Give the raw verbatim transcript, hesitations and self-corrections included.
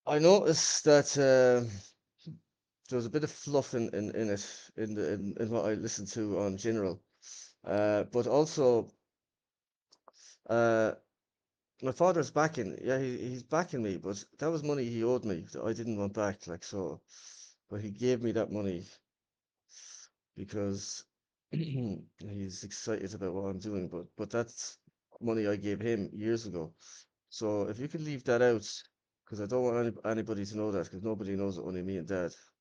I noticed that uh, there was a bit of fluff in, in, in it in the in, in what I listened to on general. Uh, but also uh, my father's backing. Yeah, he, he's backing me, but that was money he owed me that I didn't want back. Like so, but he gave me that money because he's excited about what I'm doing. But but that's money I gave him years ago. So if you could leave that out, because I don't want any, anybody to know that, because nobody knows it, only me and Dad.